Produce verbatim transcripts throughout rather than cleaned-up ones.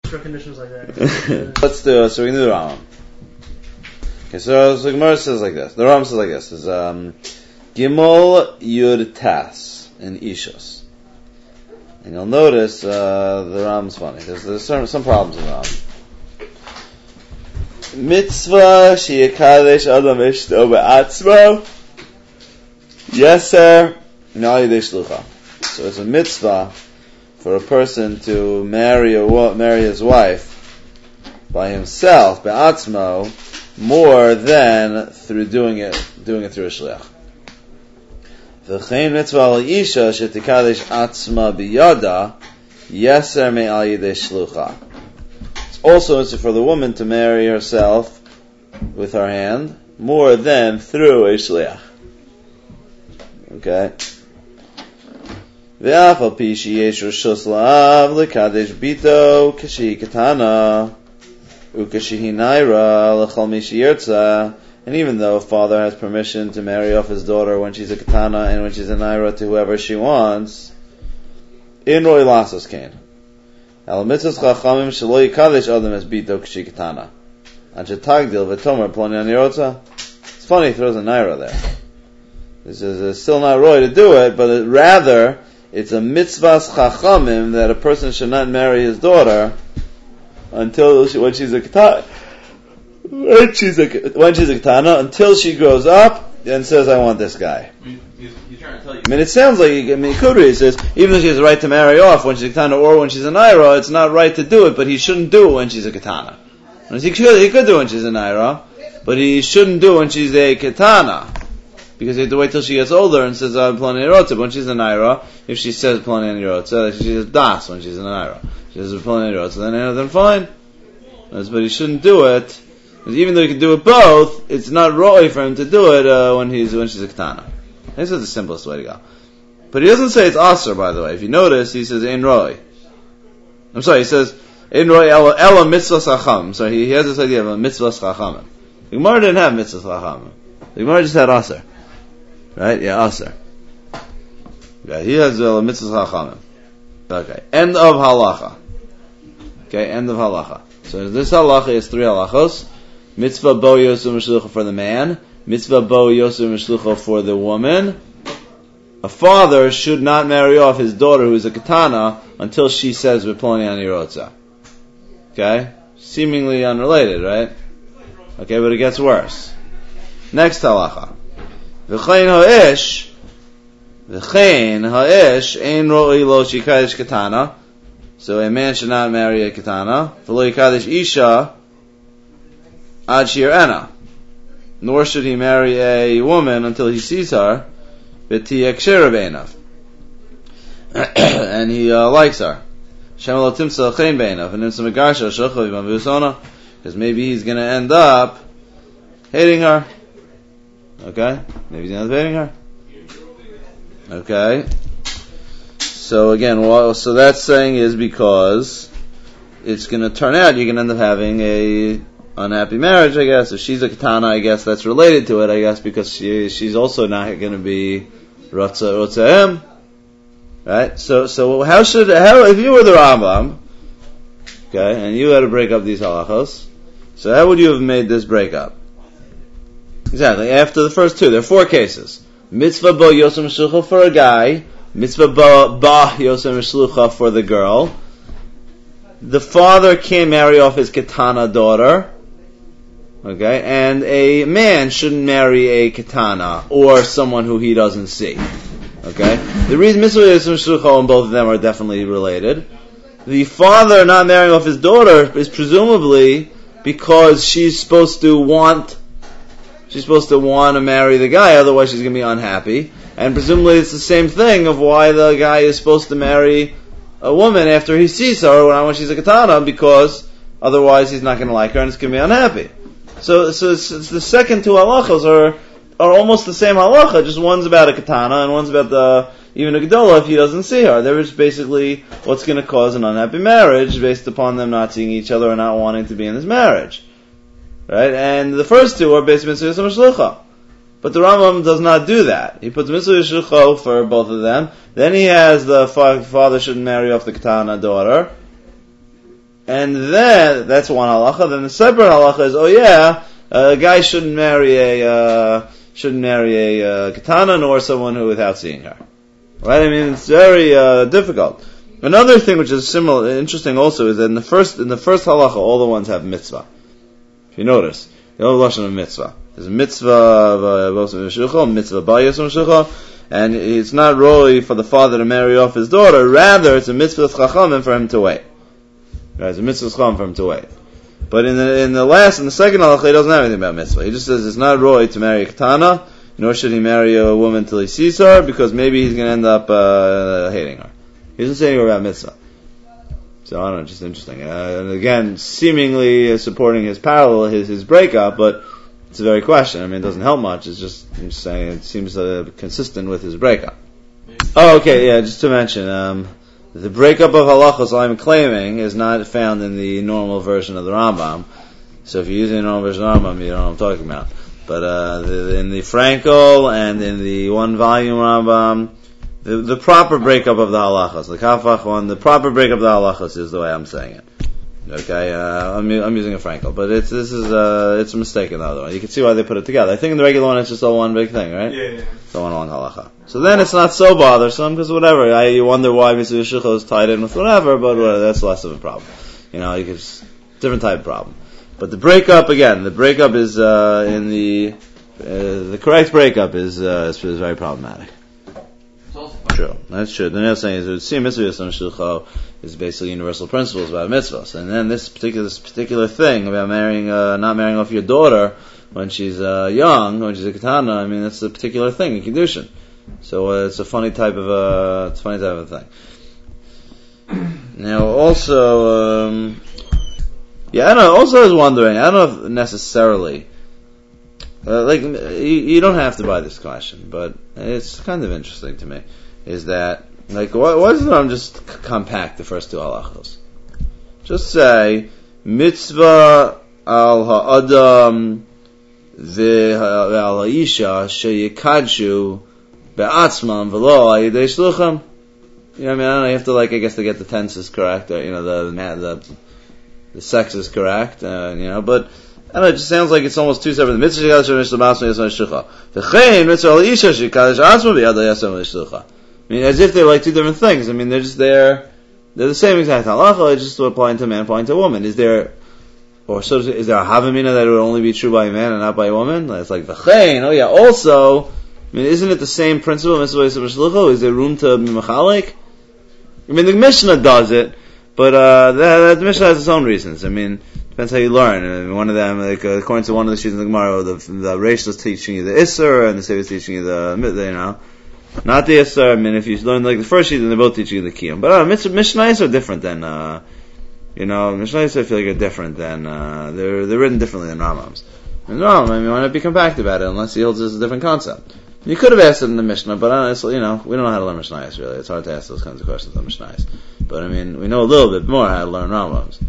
extra conditions like that. Let's do it. So we can do the Rambam. Okay, so, so the Gemara says like this. The Rambam says like this. Is um, Gimel Yud Tas in Ishos. And you'll notice uh, the Rambam's funny. There's, there's some, some problems in the Rambam. Mitzvah sheyikadesh adam eshto be'atzmo yeser me'al yidei shlucha. So it's a mitzvah for a person to marry a marry his wife by himself be'atzmo more than through doing it doing it through a shliach. V'chein mitzvah al isha shetikadesh atzma biyada yeser me'al yidei shlucha. Also, it's for the woman to marry herself with her hand more than through a shliach. Okay. Ve'afal pi sheyesh reshus la'av lekadesh bito kashi katana ukashi naira lechol mi sheyirtza. And even though a father has permission to marry off his daughter when she's a katana and when she's a naira to whoever she wants, in roi lasos kain. Al mitzvahs chachamim shelo yikadesh adam es bito k'shi ketana. Anshe tagdil v'tomer ploni anirotza. It's funny he throws a naira there. This is uh, still not right to do it, but it, rather it's a mitzvahs chachamim that a person should not marry his daughter until she, when she's a ketana. When she's a when she's a ketana until she grows up and says, "I want this guy." He's, he's trying to tell you. I mean, it sounds like, I mean, Kudri says, even though she has a right to marry off when she's a katana or when she's a naira, it's not right to do it, but he shouldn't do it when she's a katana. He could, he could do it when she's a naira, but he shouldn't do it when she's a katana, because he has to wait till she gets older and says, I'm plani nirotza. But when she's a naira, if she says plani nirotza, she says das when she's a naira. She says plani nirotza, then, then fine. But he shouldn't do it, because even though he can do it both, it's not right for him to do it uh, when he's when she's a katana. This is the simplest way to go. But he doesn't say it's aser, by the way. If you notice, he says ein roi. I'm sorry, he says ein roi ela, ela mitzvahs chacham. So he, he has this idea of a mitzvahs chachamim. The Gemara didn't have mitzvahs chachamim. The Gemara just had aser. Right? Yeah, aser. Yeah, he has uh, mitzvahs chachamim. Okay. End of halacha. Okay, end of halacha. So this halacha is three halachos. Mitzvah bo yosem shlucha for the man. Mitzvah bo yosem shlucha for the woman. A father should not marry off his daughter who is a katana until she says v'ploni anirotza. Okay? Seemingly unrelated, right? Okay, but it gets worse. Next halacha. V'chein ha'ish V'chein ha'ish ein ro'i lo shikadesh katana. So a man should not marry a katana. V'lo yikadesh isha ad shir'ena. Nor should he marry a woman until he sees her, and he uh, likes her. Because maybe he's going to end up hating her. Okay? Maybe he's going to end up hating her. Okay? So again, well, so that's saying is because it's going to turn out you're going to end up having a unhappy marriage, I guess. If she's a katana, I guess that's related to it, I guess, because she she's also not going to be rotza rotzaim, right? So so how should how if you were the Rambam, okay, and you had to break up these halachos, so how would you have made this breakup? Exactly after the first two, there are four cases: mitzvah bo yosem shlucha for a guy, mitzvah ba ba yosem shlucha for the girl. The father can't marry off his katana daughter. Okay, and a man shouldn't marry a katana or someone who he doesn't see. Okay, the reason mitzvah yosem shlucha and both of them are definitely related. The father not marrying off his daughter is presumably because she's supposed to want, she's supposed to want to marry the guy, otherwise she's going to be unhappy. And presumably it's the same thing of why the guy is supposed to marry a woman after he sees her when she's a katana, because otherwise he's not going to like her and it's going to be unhappy. So, so it's, it's the second two halachas are are almost the same halacha, just one's about a katana and one's about the even a gedola if he doesn't see her. They're just basically what's going to cause an unhappy marriage based upon them not seeing each other and not wanting to be in this marriage, right? And the first two are based on mitzvah yosem shlucha. But the Rambam does not do that. He puts mitzvah shlucha for both of them. Then he has the fa- father shouldn't marry off the katana daughter. And then, that's one halacha. Then the separate halacha is, oh yeah, a guy shouldn't marry a, uh, shouldn't marry a, uh, katana, nor someone who without seeing her. Right? I mean, it's very, uh, difficult. Another thing which is similar, interesting also, is that in the first, in the first halacha, all the ones have mitzvah. If you notice, the whole lashon of mitzvah. There's a mitzvah of, uh, mitzvah bayis Meshucha, and it's not really for the father to marry off his daughter, rather it's a mitzvah chachamim for him to wait. Right? It's a mitzvah chachamim for him to wait. But in the, in the last, in the second halacha, he doesn't have anything about mitzvah. He just says it's not really to marry a katana, nor should he marry a woman till he sees her, because maybe he's going to end up, uh, hating her. He doesn't say anything about mitzvah. So I don't know, just interesting. Uh, and again, seemingly uh, supporting his parallel, his his breakup, but it's a very question. I mean, it doesn't help much. It's just, I'm just saying it seems uh, consistent with his breakup. Oh, okay, yeah, just to mention, um, the breakup of halachos I'm claiming is not found in the normal version of the Rambam. So if you're using the normal version of the Rambam, you don't know what I'm talking about. But uh, the, in the Frankel and in the one volume Rambam, The, the proper breakup of the halachas, the kafach one, the proper breakup of the halachas is the way I'm saying it. Okay, uh, I'm, I'm using a Frankel, but it's, this is, uh, it's a mistake in the other one. You can see why they put it together. I think in the regular one it's just all one big thing, right? Yeah, yeah. It's all one, one halacha. So then it's not so bothersome, because whatever, I, you wonder why mitzvah shikha is tied in with whatever, but whatever, that's less of a problem. You know, you could, different type of problem. But the breakup, again, the breakup is, uh, in the, uh, the correct breakup is, uh, is, is very problematic. True, that's true. The next thing is that see mitzvah shilcha is basically universal principles about mitzvahs, and then this particular this particular thing about marrying, uh, not marrying off your daughter when she's uh, young, when she's a katana. I mean, that's a particular thing in Kiddushin. So uh, it's a funny type of uh, it's a funny type of thing. Now, also, um, yeah, I don't know. Also, I was wondering. I don't know if necessarily. Uh, like, you, you don't have to buy this question, but it's kind of interesting to me. Is that, like, why, why doesn't it just c- compact the first two halachos? Just say, mitzvah al ha'adam ve'al ha'isha she'yikadshu be'atzman v'lo ha'yidei shlucham. You know what I mean? I don't know, you have to, like, I guess to get the tenses correct, or, you know, the, the, the sex is correct, uh, you know, but, I don't know, it just sounds like it's almost two separate. Mitzvah shekadosh b'atzma yasam shlucha. V'chein mitzvah al isha shekadosh atzma b'yada yasam shlucha. I mean, as if they're like two different things. I mean, they're just there. They're the same exact halacha. It's just applying to a man, applying to a woman. Is there, or so is there a havamina that it would only be true by a man and not by a woman? It's like v'chein. Oh yeah. Also, I mean, isn't it the same principle? Mitzvah yasam shlucha. Is there room to be machalik? I mean, the Mishnah does it, but uh, the, the Mishnah has its own reasons. I mean. Depends how you learn. I mean, one of them, like uh, according to one of the students in the Gemara, the the Reish is teaching you the Isser, and the Sefer is teaching you the, the you know, not the Isser. I mean, if you learn like the first sheet, then they're both teaching you the Kiyum. But uh, Mishnayos are different than, uh, you know, Mishnayos I feel like are different than uh, they're they're written differently than Rambams. And Rambam, I mean, why not be compact about it unless he holds this a different concept? You could have asked it in the Mishnah, but honestly, you know, we don't know how to learn Mishnayos really. It's hard to ask those kinds of questions on Mishnayos. But I mean, we know a little bit more how to learn Rambams.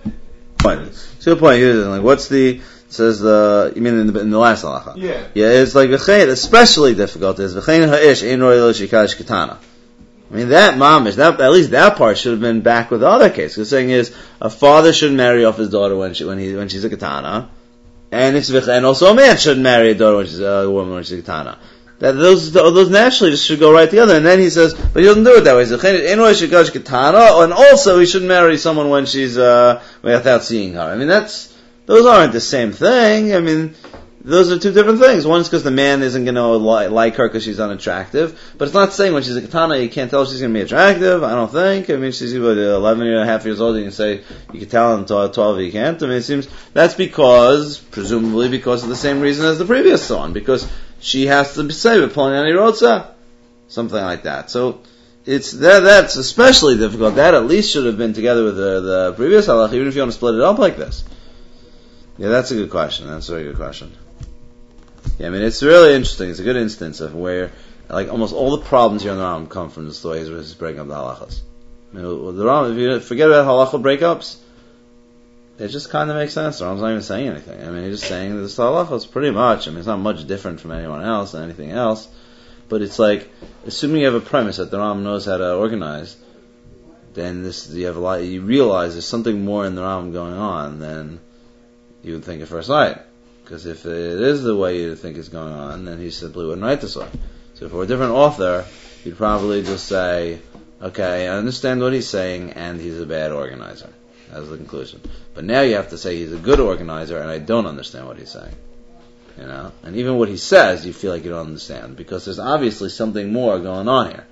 So the point is, like, what's the, it says the, you mean in the, in the last halacha? Yeah. Yeah, it's like, especially difficult is, v'chein ha'ish ein roi lo shikadosh katana. I mean, that mamish, that, at least that part should have been back with the other case. Because the thing is, a father shouldn't marry off his daughter when she, when he, when she's a katana. And it's, and also a man shouldn't marry a daughter when she's a woman when she's a katana. That those those naturally just should go right together. And then he says, but he doesn't do it that way. He says, and also he shouldn't marry someone when she's uh, without seeing her. I mean, that's those aren't the same thing. I mean, those are two different things. One is because the man isn't going to li- like her because she's unattractive. But it's not saying when she's a katana you can't tell if she's going to be attractive. I don't think. I mean, she's about eleven and a half years old. You can say you can tell until twelve you can't. I mean, it seems that's because presumably because of the same reason as the previous song, because she has to say Ploni Rotza, something like that. So it's that that's especially difficult. That at least should have been together with the, the previous halach, even if you want to split it up like this. Yeah, that's a good question. That's a very good question. Yeah, I mean, it's really interesting. It's a good instance of where, like, almost all the problems here in the Rambam come from the story is breaking up the halachas. I mean, the Rambam, if you forget about halacha breakups, it just kind of makes sense. The Rambam's not even saying anything. I mean, he's just saying this halachas pretty much. I mean, it's not much different from anyone else and anything else. But it's like, assuming you have a premise that the Rambam knows how to organize, then this you have a lot. You realize there's something more in the Rambam going on than you would think at first sight. Because if it is the way you think it's going on, then he simply wouldn't write this way. So if we're a different author, you'd probably just say, okay, I understand what he's saying, and he's a bad organizer. That's the conclusion. But now you have to say he's a good organizer, and I don't understand what he's saying. You know, and even what he says, you feel like you don't understand, because there's obviously something more going on here.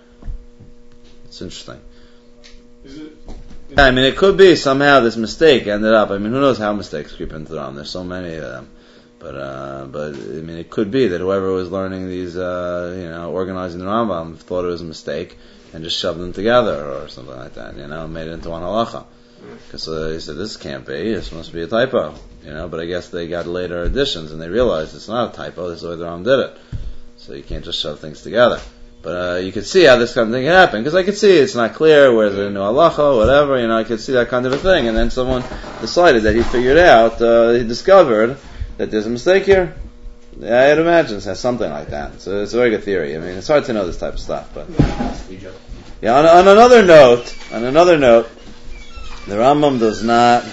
It's interesting. Is it? Yeah, I mean, it could be somehow this mistake ended up. I mean, who knows how mistakes creep into the Rambam? There's so many of them. But, uh, but, I mean, it could be that whoever was learning these, uh, you know, organizing the Rambam thought it was a mistake and just shoved them together or something like that, you know, made it into one halacha. Because uh, he said, this can't be, this must be a typo, you know, but I guess they got later additions and they realized it's not a typo, this is the way the Rambam did it. So you can't just shove things together. But, uh, you could see how this kind of thing happened, because I could see it's not clear, where's the new halacha, whatever, you know, I could see that kind of a thing, and then someone decided that he figured out, uh, he discovered that there's a mistake here. Yeah, I'd imagine it has something like that. So it's a very good theory. I mean, it's hard to know this type of stuff, but yeah. On, on another note, on another note, the Rambam does not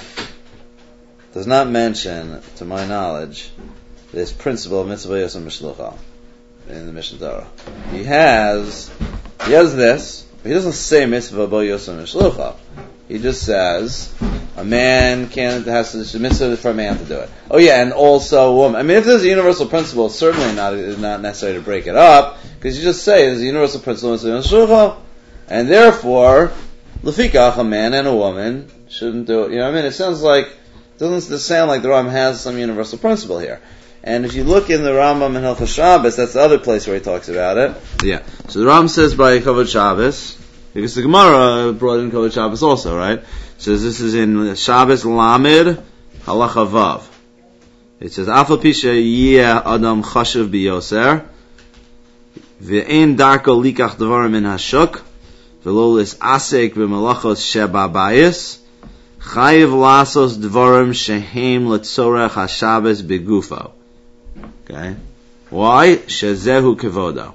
does not mention, to my knowledge, this principle of mitzvah yosem mishlucha in the Mishnah Torah. He has he has this, but he doesn't say mitzvah bo yosem mishlucha. He just says a man can't has to it's a mitzvah for a man to do it. Oh yeah, and also a woman. I mean, if there's a universal principle, it's certainly not it's not necessary to break it up, because you just say there's a universal principle in and therefore lefikach a man and a woman shouldn't do it. You know what I mean? It sounds like it doesn't sound like the Rambam has some universal principle here. And if you look in the Rambam in Hilchos Shabbos, that's the other place where he talks about it. Yeah. So the Rambam says by Kavod Shabbos, because the Gemara brought in Kavod Shabbos also, right? So this is in Shabbos Lamed Halacha Vav. It says Afal Pisha Yeh Adam Chashuv Biyoser Ve'en Darko Likach Devarim in Hashuk Ve'lo Lis Asek B'Malachos Sheba Bayis Chayiv Lasos Devarim Shehem Letzorech HaShabbos Begufo. Okay? Why? Shezehu Kevodo.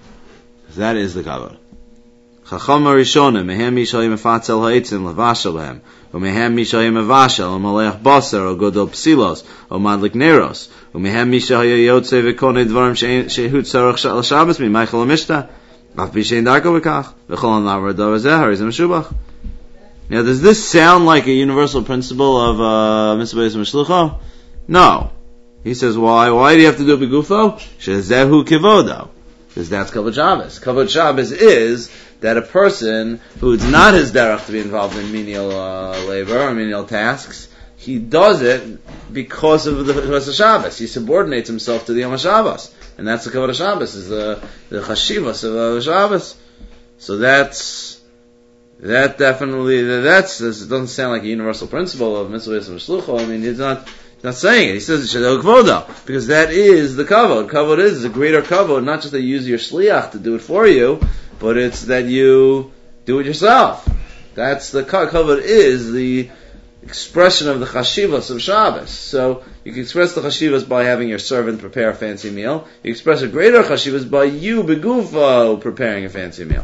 That is the kavod. Chacham Rishonim, mehem mishalim mefatzel ha'itzim levashel lehem, umehem mishalim mevashel, u'maleach baser, or godol psilos, or madlik neros, umehem mishalim yotze v'konei dvarim shehu tzarech l'shabbos mi, meichel l'mishta, af b'shein darko v'kach, v'chol ha'navar davar zeh, harizim shubach. Now, does this sound like a universal principle of uh, mitzvah yosem mishlucha? No. He says, why? Why do you have to do it begufo? Shezehu kivodo. Because that's Kavod Shabbos. Kavod Shabbos is that a person who's not his derech to be involved in menial uh, labor or menial tasks, he does it because of the because of Shabbos. He subordinates himself to the Yom HaShabbos. And that's the Kavod Shabbos, is the, the Chashivas of uh, Shabbos. So that's, that definitely, that's, this doesn't sound like a universal principle of Mitzvah Yosem Shlucho. I mean, it's not, he's not saying it. He says, Shadel Kvodo, because that is the Kavod. Kavod is a greater Kavod, not just that you use your Shliach to do it for you, but it's that you do it yourself. That's the Kavod is the expression of the Chashivas of Shabbos. So, you can express the Chashivas by having your servant prepare a fancy meal. You express a greater Chashivas by you, Begufo, preparing a fancy meal.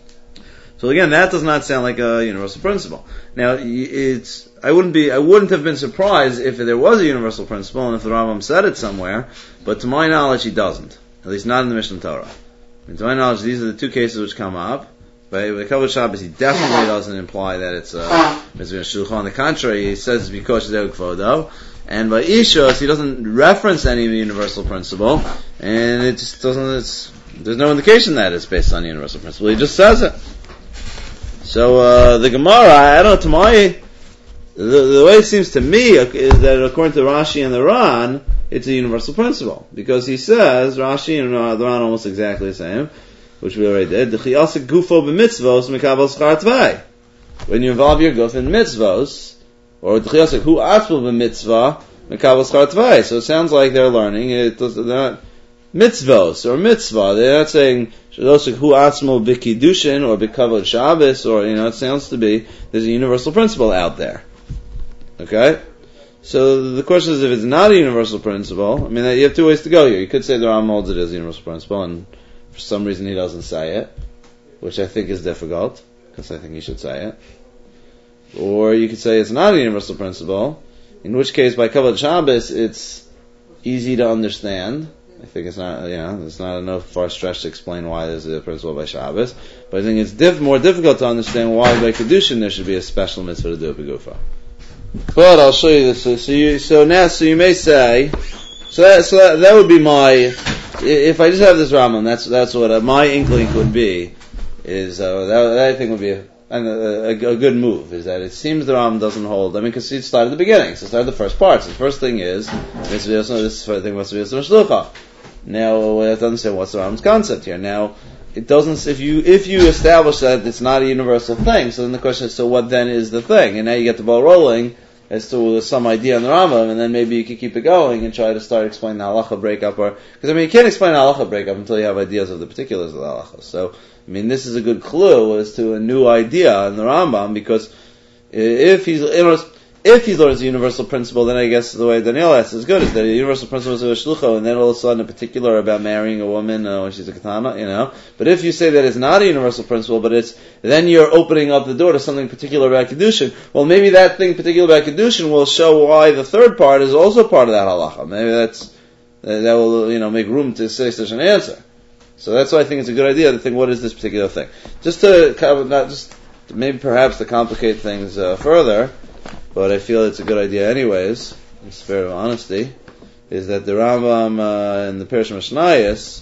So again, that does not sound like a universal principle. Now, it's, I wouldn't be, I wouldn't have been surprised if there was a universal principle and if the Rambam said it somewhere, but to my knowledge, he doesn't. At least not in the Mishnah Torah. And to my knowledge, these are the two cases which come up. But with Kavod Shabbos, he definitely doesn't imply that it's a mitzvah shulchan. On the contrary, he says it's because it's kvodo. And by Ishos, he doesn't reference any universal principle, and it just doesn't, it's, there's no indication that it's based on universal principle. He just says it. So, uh, the Gemara, I don't know, to my, the, the way it seems to me is that according to Rashi and the Ran, it's a universal principle. Because he says, Rashi and uh, the Ran are almost exactly the same, which we already did, when you involve your guf in mitzvos, or d'chiyasik hu atzmul b'mitzvah, mekabel schar tvei. So it sounds like they're learning, it does, they're not mitzvos, or mitzvah, they're not saying, hu atzmul b'kiddushin, or b'kavod Shabbos, or, you know, it sounds to be, there's a universal principle out there. Okay? So the question is, if it's not a universal principle, I mean, you have two ways to go here. You could say the Ram holds it as a universal principle, and for some reason he doesn't say it, which I think is difficult, because I think you should say it. Or you could say it's not a universal principle, in which case by Kabbalah Shabbos it's easy to understand. I think it's not, you know, it's not enough far stretch to explain why there's a principle by Shabbos, but I think it's diff- more difficult to understand why by Kedushin there should be a special mitzvah to do it b'gufa. But I'll show you this. So, so, you, so now, so you may say, so that, so that, that would be my, if I just have this Rambam, that's that's what uh, my inkling would be, is uh, that, that I think would be a, a, a, a good move, is that it seems the Rambam doesn't hold, I mean, because it started at the beginning, so it started the first parts. So the first thing is, this first thing must be a Shlucha. Now, we have to understand what's the Rambam's concept here. Now, it doesn't, if you, if you establish that it's not a universal thing, so then the question is, so what then is the thing? And now you get the ball rolling as to some idea in the Rambam, and then maybe you can keep it going and try to start explaining the halacha breakup, or, because I mean, you can't explain the halacha breakup until you have ideas of the particulars of the halacha. So, I mean, this is a good clue as to a new idea in the Rambam, because if he's, if he learns a universal principle, then I guess the way Daniel asks is good, is that a universal principle is a shlucha, and then all of a sudden a particular about marrying a woman uh, when she's a katana, you know. But if you say that it's not a universal principle, but it's, then you're opening up the door to something particular about Kedushin, well maybe that thing particular about Kedushin will show why the third part is also part of that halacha. Maybe that's, that will, you know, make room to say such an answer. So that's why I think it's a good idea to think, what is this particular thing? Just to, not just, maybe perhaps to complicate things uh, further, but I feel it's a good idea anyways, in spirit of honesty, is that the Rambam uh, in the Perush Mishnayos,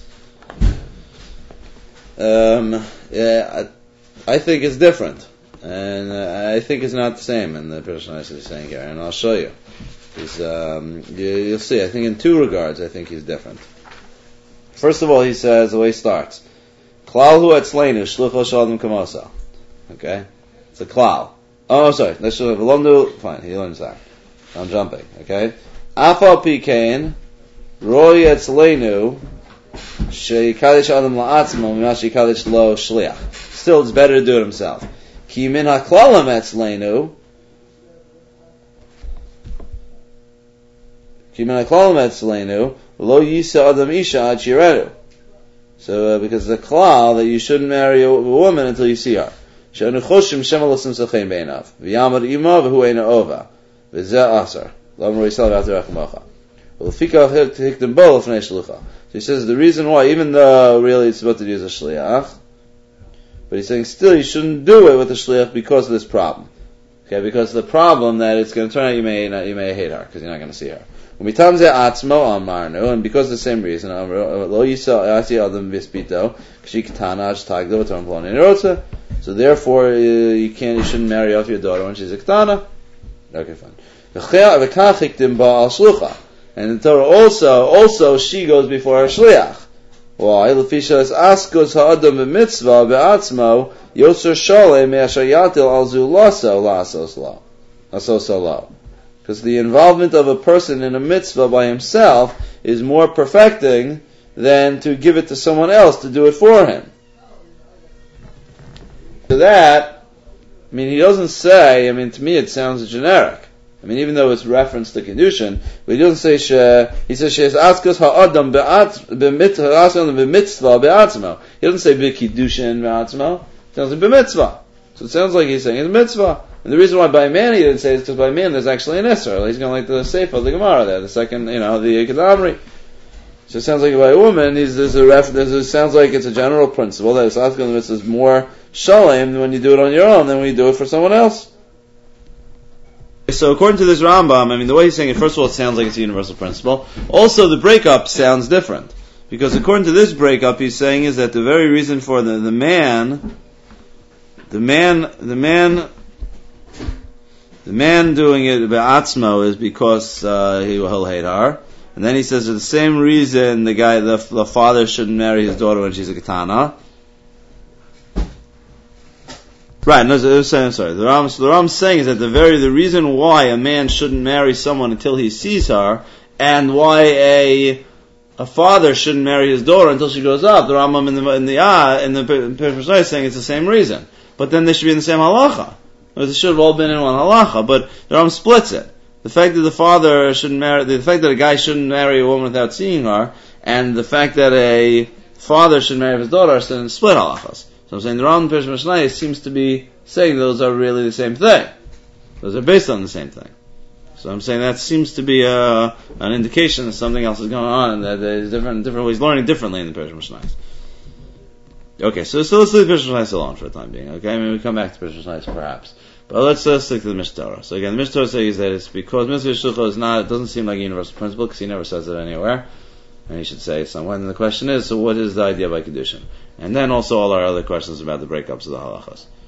um, yeah, I, I think it's different, and uh, I think it's not the same in the Perush Mishnayos he's saying here, and I'll show you. He's, um, you. You'll see, I think in two regards, I think he's different. First of all, he says, the way he starts, Klal hu etzleinu shlucho shalom kamosa. Okay? It's a klal. Oh, sorry. Let's show Velondu. Fine, he learns that. I'm jumping. Okay. Afal pikein roy etzleinu sheikadish adam la'atzmo mimash sheikadish lo shliach. Still, it's better to do it himself. Ki min haklalam etzleinu ki min haklalam etzleinu lo yisa adam isha ad shiredu. So, uh, because the klal that you shouldn't marry a woman until you see her. She'anu choshim shemalasim zachein beinav v'yamad ima v'hu eina ova v'zeh asar l'am roisel v'atir achmacha v'lefikach hikdim bo l'fnei shlucha. So he says the reason why, even though really it's supposed to use a shliach, but he's saying still you shouldn't do it with a shliach because of this problem. Okay, because of the problem that it's going to turn out you may not, you may hate her because you're not going to see her. And because of the same reason, so therefore uh, you can't, you shouldn't marry off your daughter when she's a ketana. Okay, fine. And in Torah also, also she goes before her shliach. Why? Lefisha askos ha'adam b'mitzvah be'atzmo yoser sholem me'asher yatil al zu laso lasos lo lasos lo. Because the involvement of a person in a mitzvah by himself is more perfecting than to give it to someone else to do it for him. To that, I mean, he doesn't say, I mean, to me it sounds generic. I mean, even though it's reference to Kedushin, but he doesn't say, she, he says, she's askas ha'adam b'mitzvah be'atzmo. He doesn't say b'kedushin be'atzmo. It sounds like b'mitzvah. So it sounds like he's saying it's mitzvah. And the reason why by man he didn't say it is because by man there's actually an Isser. He's going like the Sefer of the Gemara there, the second, you know, the Kedamri. So it sounds like by a woman, he's, there's a ref, there's a, it sounds like it's a general principle that it's asking the mitzvah is more shalem when you do it on your own than when you do it for someone else. So according to this Rambam, I mean, the way he's saying it, first of all, it sounds like it's a universal principle. Also, the breakup sounds different. Because according to this breakup, he's saying is that the very reason for the, the man, the man, the man, the man doing it be'atzmo is because uh, he will hate her. And then he says for the same reason the guy, the, the father shouldn't marry his daughter when she's a katana. Right, no, I'm sorry. The Ram, so the Ram's saying is that the very the reason why a man shouldn't marry someone until he sees her, and why a a father shouldn't marry his daughter until she grows up. The Rambam in the in the ah in the Perush is saying it's the same reason, but then they should be in the same halacha. They should have all been in one halacha, but the Ram splits it. The fact that the father shouldn't marry, the fact that a guy shouldn't marry a woman without seeing her, and the fact that a father should marry his daughter are still in split halachas. So So I'm saying the Ram Pirush Mishnayos seems to be saying those are really the same thing. Those are based on the same thing. So I'm saying that seems to be a, an indication that something else is going on, and that there's different different ways learning differently in the Pirush Mishnayos. Okay, so, so let's leave Pirush Mishnayos alone for the time being. Okay, I mean we come back to Pirush Mishnayos perhaps, but let's uh, stick to the Mishnah Torah. So again, the Mishnah Torah says that it's because Mitzvah Shlucha is not. It doesn't seem like a universal principle because he never says it anywhere, and he should say it somewhere. And the question is, so what is the idea by Kedushin? And then also all our other questions about the breakups of the halachas.